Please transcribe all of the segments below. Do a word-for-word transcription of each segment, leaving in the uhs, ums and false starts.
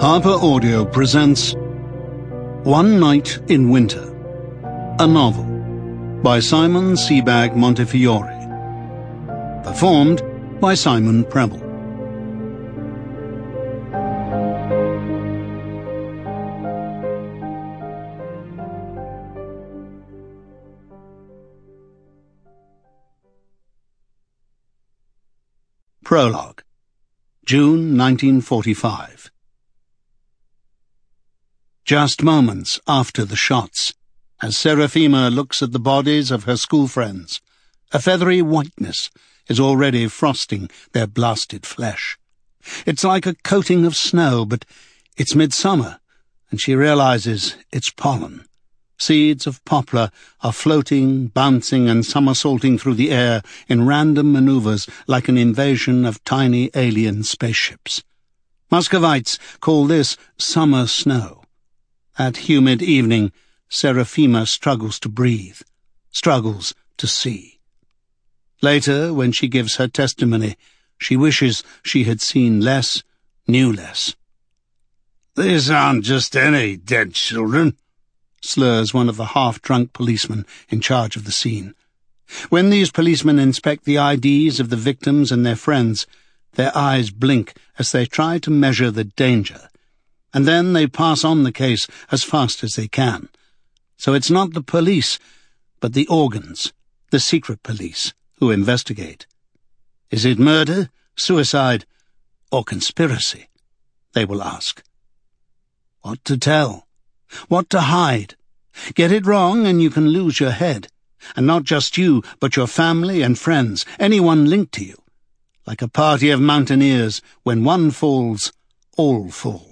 Harper Audio presents One Night in Winter, a novel by Simon Sebag Montefiore, performed by Simon Preble. Prologue, June nineteen forty-five. Just moments after the shots, as Seraphima looks at the bodies of her school friends, a feathery whiteness is already frosting their blasted flesh. It's like a coating of snow, but it's midsummer, and she realizes it's pollen. Seeds of poplar are floating, bouncing, and somersaulting through the air in random maneuvers like an invasion of tiny alien spaceships. Muscovites call this summer snow. That humid evening, Seraphima struggles to breathe, struggles to see. Later, when she gives her testimony, she wishes she had seen less, knew less. "These aren't just any dead children," slurs one of the half-drunk policemen in charge of the scene. When these policemen inspect the I Ds of the victims and their friends, their eyes blink as they try to measure the danger, and then they pass on the case as fast as they can. So it's not the police, but the organs, the secret police, who investigate. Is it murder, suicide, or conspiracy? They will ask. What to tell? What to hide? Get it wrong and you can lose your head. And not just you, but your family and friends, anyone linked to you. Like a party of mountaineers, when one falls, all fall.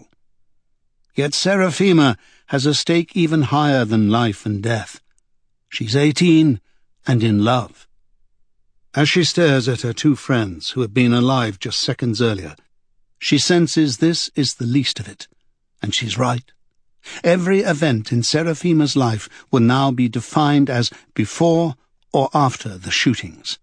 Yet Seraphima has a stake even higher than life and death. She's eighteen and in love. As she stares at her two friends who have been alive just seconds earlier, she senses this is the least of it, and she's right. Every event in Seraphima's life will now be defined as before or after the shootings.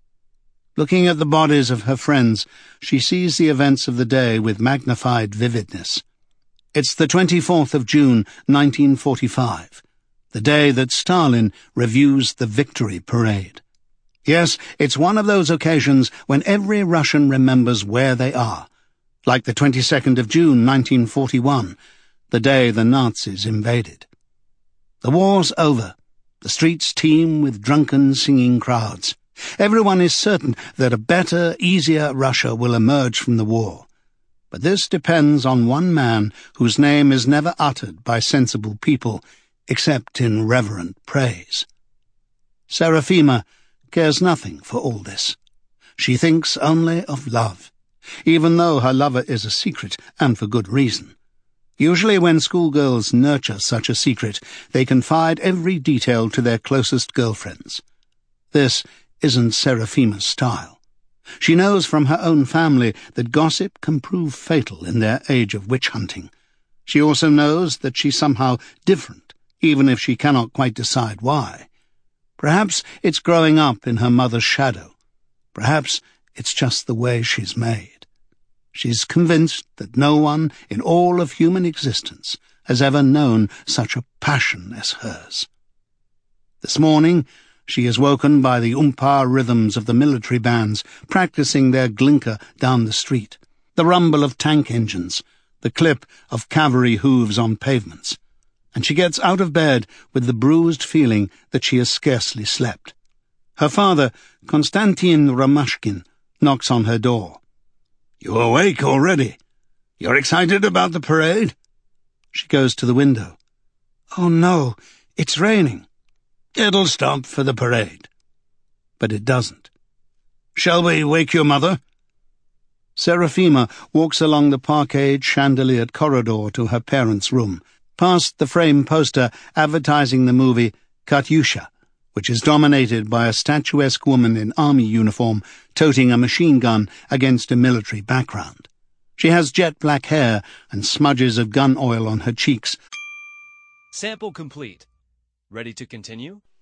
Looking at the bodies of her friends, she sees the events of the day with magnified vividness. It's the twenty-fourth of June, nineteen forty-five, the day that Stalin reviews the victory parade. Yes, it's one of those occasions when every Russian remembers where they are, like the twenty-second of June, nineteen forty-one, the day the Nazis invaded. The war's over. The streets teem with drunken, singing crowds. Everyone is certain that a better, easier Russia will emerge from the war. But this depends on one man whose name is never uttered by sensible people, except in reverent praise. Seraphima cares nothing for all this. She thinks only of love, even though her lover is a secret, and for good reason. Usually when schoolgirls nurture such a secret, they confide every detail to their closest girlfriends. This isn't Seraphima's style. She knows from her own family that gossip can prove fatal in their age of witch-hunting. She also knows that she's somehow different, even if she cannot quite decide why. Perhaps it's growing up in her mother's shadow. Perhaps it's just the way she's made. She's convinced that no one in all of human existence has ever known such a passion as hers. This morning, she is woken by the umpar rhythms of the military bands practicing their glinka down the street, the rumble of tank engines, the clip of cavalry hooves on pavements, and she gets out of bed with the bruised feeling that she has scarcely slept. Her father, Konstantin Romashkin, knocks on her door. "You awake already? You're excited about the parade?" She goes to the window. "Oh no, it's raining." "It'll stop for the parade." But it doesn't. "Shall we wake your mother?" Seraphima walks along the parquet chandeliered corridor to her parents' room, past the frame poster advertising the movie Katyusha, which is dominated by a statuesque woman in army uniform toting a machine gun against a military background. She has jet black hair and smudges of gun oil on her cheeks. Sample complete. Ready to continue?